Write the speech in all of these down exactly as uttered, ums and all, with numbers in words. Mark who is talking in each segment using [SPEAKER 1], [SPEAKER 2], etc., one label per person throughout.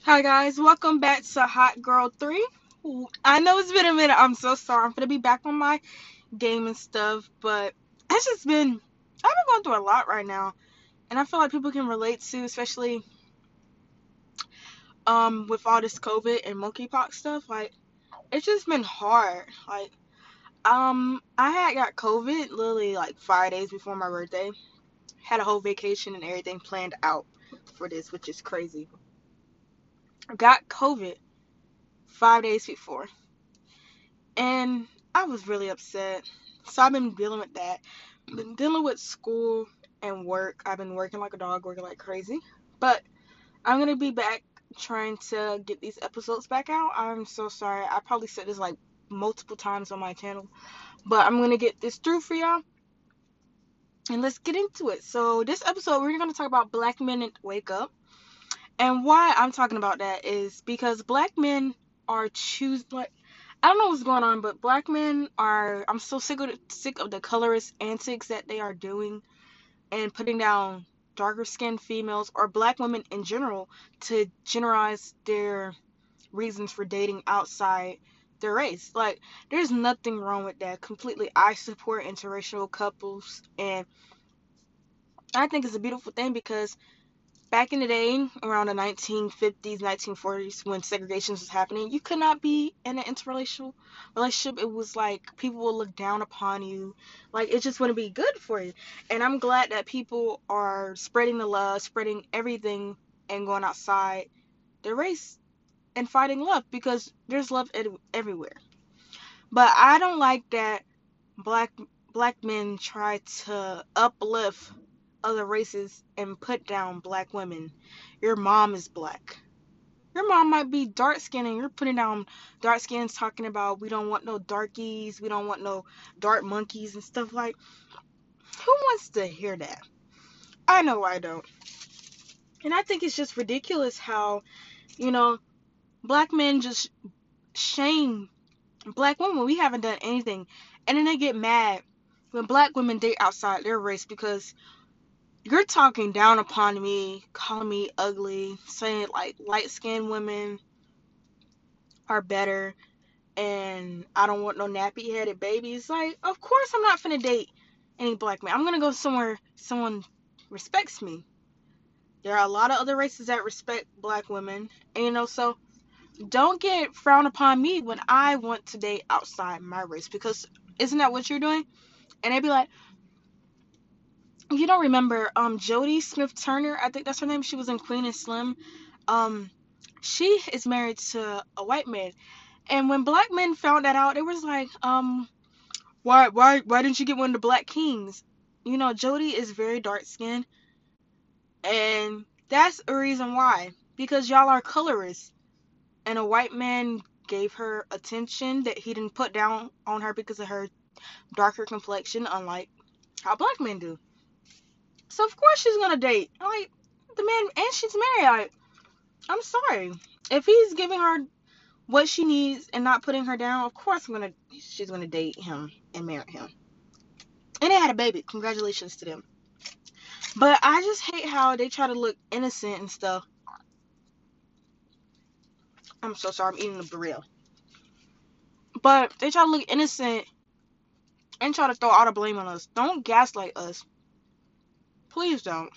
[SPEAKER 1] Hi guys, welcome back to Hot Girl three. I know it's been a minute. I'm so sorry. I'm gonna be back on my game and stuff, but it's just been I've been going through a lot right now, and I feel like people can relate to, especially um with all this COVID and monkeypox stuff. Like it's just been hard. Like um I had got COVID literally like five days before my birthday. Had a whole vacation and everything planned out for this, which is crazy. Got COVID five days before. And I was really upset. So I've been dealing with that. Been dealing with school and work. I've been working like a dog, working like crazy. But I'm gonna be back trying to get these episodes back out. I'm so sorry. I probably said this like multiple times on my channel. But I'm gonna get this through for y'all. And let's get into it. So this episode we're gonna talk about black men and wake up. And why I'm talking about that is because black men are choose like I don't know what's going on, but black men are. I'm so sick of the, sick of the colorist antics that they are doing and putting down darker skinned females or black women in general to generalize their reasons for dating outside their race. Like, there's nothing wrong with that. Completely, I support interracial couples, and I think it's a beautiful thing because back in the day, around the nineteen fifties, nineteen forties, when segregation was happening, you could not be in an interracial relationship. It was like people would look down upon you. Like, it just wouldn't be good for you. And I'm glad that people are spreading the love, spreading everything, and going outside their race and fighting love because there's love ed- everywhere. But I don't like that black black men try to uplift other races and put down black women. Your mom is black. Your mom might be dark skinned and you're putting down dark skins talking about we don't want no darkies, we don't want no dark monkeys and stuff like. Who wants to hear that? I know I don't. And I think it's just ridiculous how, you know, black men just shame black women. We haven't done anything. And then they get mad when black women date outside their race because you're talking down upon me, calling me ugly, saying like light skinned women are better and I don't want no nappy headed babies. Like, of course I'm not finna date any black man. I'm gonna go somewhere someone respects me. There are a lot of other races that respect black women. And you know, so don't get frowned upon me when I want to date outside my race because isn't that what you're doing? And they'd be like, you don't remember um Jodie Smith Turner, I think that's her name. She was in Queen and Slim. Um she is married to a white man. And when black men found that out, it was like, um, why why why didn't you get one of the black kings? You know, Jodie is very dark skinned and that's a reason why. Because y'all are colorists. And a white man gave her attention that he didn't put down on her because of her darker complexion, unlike how black men do. So of course she's gonna date. Like the man, and she's married. Like, I'm sorry. If he's giving her what she needs and not putting her down, of course I'm gonna she's gonna date him and marry him. And they had a baby. Congratulations to them. But I just hate how they try to look innocent and stuff. I'm so sorry, I'm eating a burrito. But they try to look innocent and try to throw all the blame on us. Don't gaslight us. Please don't.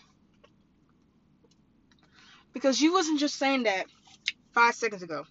[SPEAKER 1] Because you wasn't just saying that five seconds ago.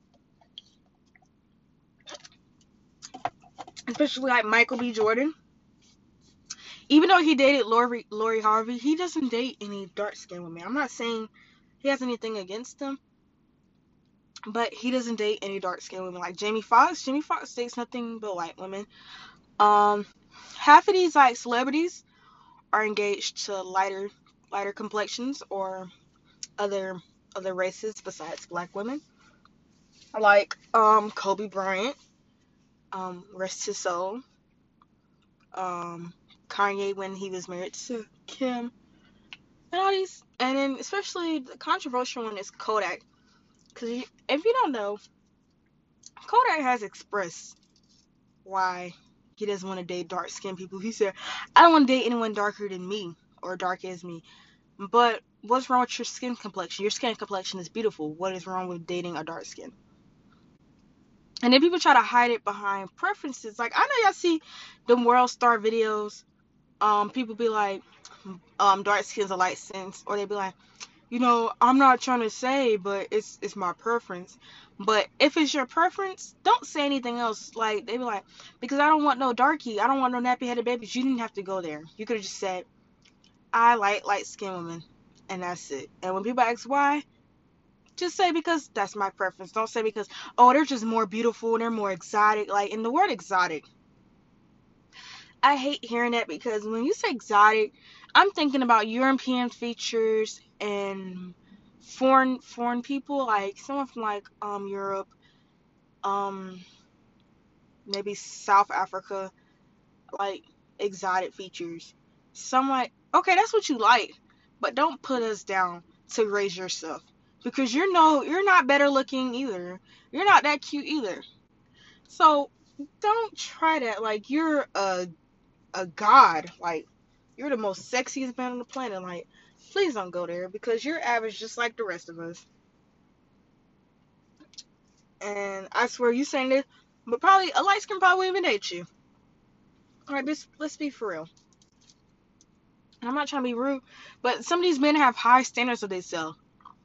[SPEAKER 1] Especially like Michael B. Jordan. Even though he dated Lori, Lori Harvey, he doesn't date any dark skinned women. I'm not saying he has anything against them, but he doesn't date any dark skinned women. Like Jamie Foxx, Jamie Foxx dates nothing but white women. Um, half of these like celebrities are engaged to lighter, lighter complexions or other other races besides black women. Like um Kobe Bryant, um rest his soul. Um, Kanye when he was married to Kim, and all these, and then especially the controversial one is Kodak. Because if you don't know, Kodak has expressed why he doesn't want to date dark skinned people. He said, I don't want to date anyone darker than me or dark as me. But What's wrong with your skin complexion? Your skin complexion is beautiful. What is wrong with dating a dark skin? And then people try to hide it behind preferences. Like, I know y'all see them world star videos. Um, people be like, um, dark skins are light skins, or they be like, you know, I'm not trying to say, but it's it's my preference. But if it's your preference, don't say anything else. Like, they be like, because I don't want no darky, I don't want no nappy headed babies. You didn't have to go there. You could have just said, I like light skinned women, and that's it. And when people ask why, just say because that's my preference. Don't say because, oh, they're just more beautiful, they're more exotic. Like, in the word exotic, I hate hearing that, because when you say exotic, I'm thinking about European features and foreign foreign people, like someone from like um Europe, um maybe South Africa, like exotic features. So I'm like, okay, that's what you like, but don't put us down to raise yourself, because you're no you're not better looking either. You're not that cute either. So don't try that like you're a a god. Like, you're the most sexiest man on the planet. Like, please don't go there, because you're average just like the rest of us. And I swear, you saying this, but probably a light skin probably won't even date you. All right, let's let's be for real. I'm not trying to be rude, but some of these men have high standards of themselves,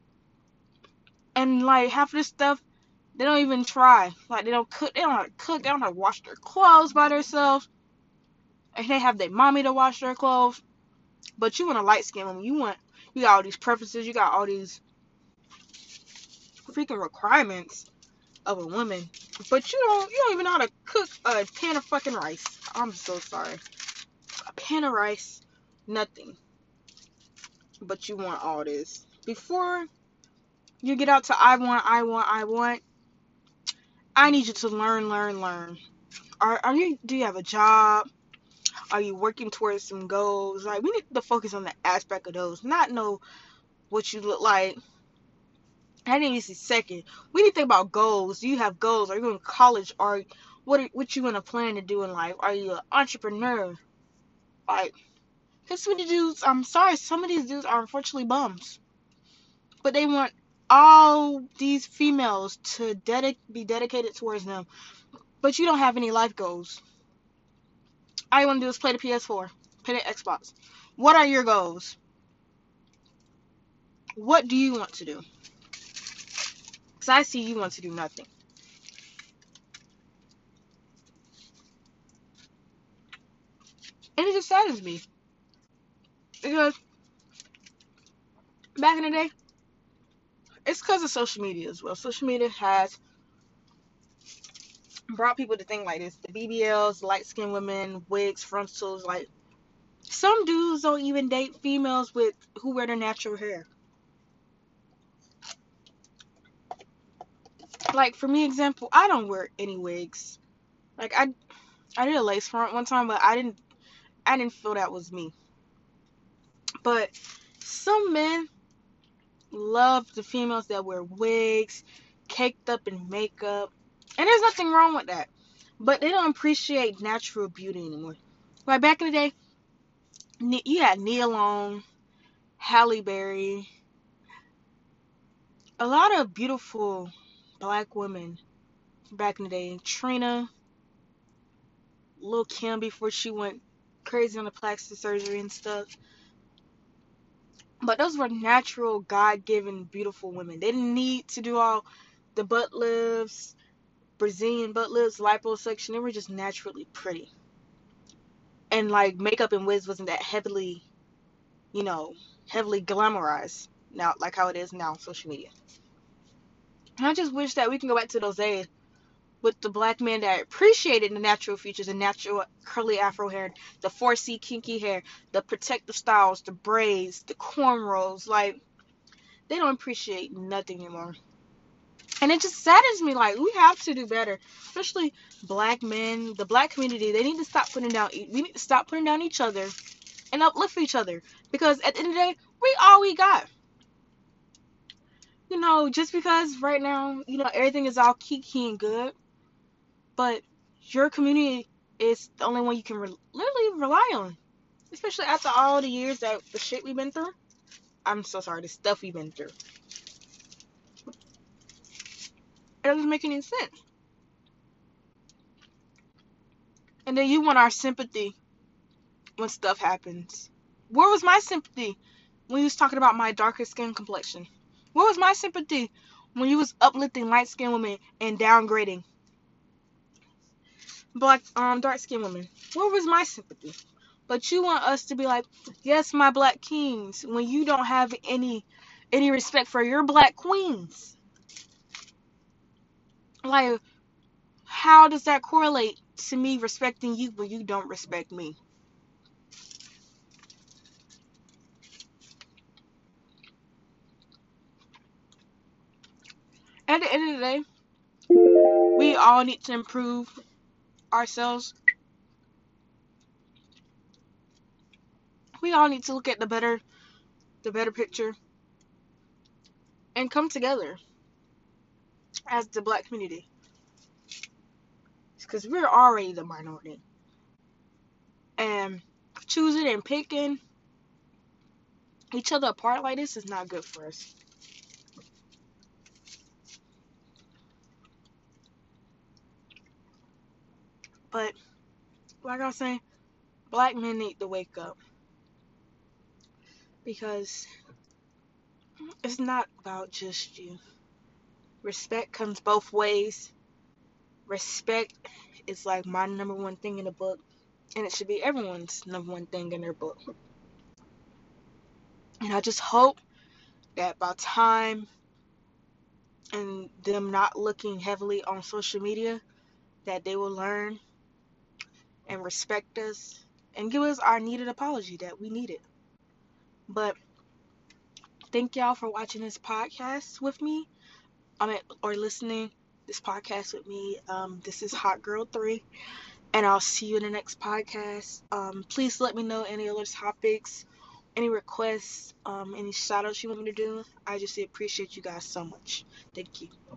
[SPEAKER 1] and like half of this stuff, they don't even try. Like, they don't cook. They don't know how to cook. They don't know how to wash their clothes by themselves, and they have their mommy to wash their clothes. But you want a light skin woman. You want you got all these preferences. You got all these freaking requirements of a woman, but you don't you don't even know how to cook a pan of fucking rice. I'm so sorry. A pan of rice, nothing. But you want all this. Before you get out to I want, I want, I want, I need you to learn, learn, learn. Are are you do you have a job? Are you working towards some goals? Like, we need to focus on the aspect of those, not know what you look like. I didn't even see second. We need to think about goals. Do you have goals? Are you going to college? Or what? Are, what you going to plan to do in life? Are you an entrepreneur? Like, because some of these dudes, I'm sorry, some of these dudes are unfortunately bums, but they want all these females to dedic- be dedicated towards them. But you don't have any life goals. All you want to do is play the P S four, play the Xbox. What are your goals? What do you want to do? Because I see you want to do nothing. And it just saddens me. Because back in the day, it's because of social media as well. Social media has brought people to think like this. The B B Ls, light skinned women, wigs, frontals. Like, some dudes don't even date females with who wear their natural hair. Like, for me, example, I don't wear any wigs. Like, I I did a lace front one time, but I didn't I didn't feel that was me. But some men love the females that wear wigs, caked up in makeup, and there's nothing wrong with that. But they don't appreciate natural beauty anymore. Like, back in the day, you had Nia Long, Halle Berry, a lot of beautiful black women back in the day. Trina, Lil' Kim before she went crazy on the plastic surgery and stuff. But those were natural, God-given, beautiful women. They didn't need to do all the butt lifts, Brazilian butt lifts, liposuction. They were just naturally pretty. And like, makeup and wigs wasn't that heavily, you know, heavily glamorized now, like how it is now on social media. And I just wish that we can go back to those days with the black men that appreciated the natural features, the natural curly afro hair, the four C kinky hair, the protective styles, the braids, the cornrows. Like, they don't appreciate nothing anymore. And it just saddens me. Like, we have to do better, especially black men, the black community. They need to stop putting down. We need to stop putting down each other and uplift each other, because at the end of the day, we all we got. You know, just because right now, you know, everything is all kiki and good, but your community is the only one you can re- literally rely on, especially after all the years that the shit we've been through. I'm so sorry, the stuff we've been through. It doesn't make any sense. And then you want our sympathy when stuff happens. Where was my sympathy when you was talking about my darker skin complexion? Where was my sympathy when you was uplifting light skinned women and downgrading black um dark skinned women? Where was my sympathy? But you want us to be like, yes, my black kings, when you don't have any any respect for your black queens. Like, how does that correlate to me respecting you when you don't respect me? At the end of the day, we all need to improve ourselves. We all need to look at the better the better picture and come together as the black community. Because we're already the minority. And choosing and picking each other apart like this is not good for us. But, like I was saying, black men need to wake up. Because it's not about just you. Respect comes both ways. Respect is like my number one thing in the book. And it should be everyone's number one thing in their book. And I just hope that by time and them not looking heavily on social media, that they will learn and respect us and give us our needed apology that we need it. But thank y'all for watching this podcast with me. I mean, or listening this podcast with me. Um, this is Hot Girl three, and I'll see you in the next podcast. Um, please let me know any other topics, any requests, um, any shout outs you want me to do. I just appreciate you guys so much. Thank you.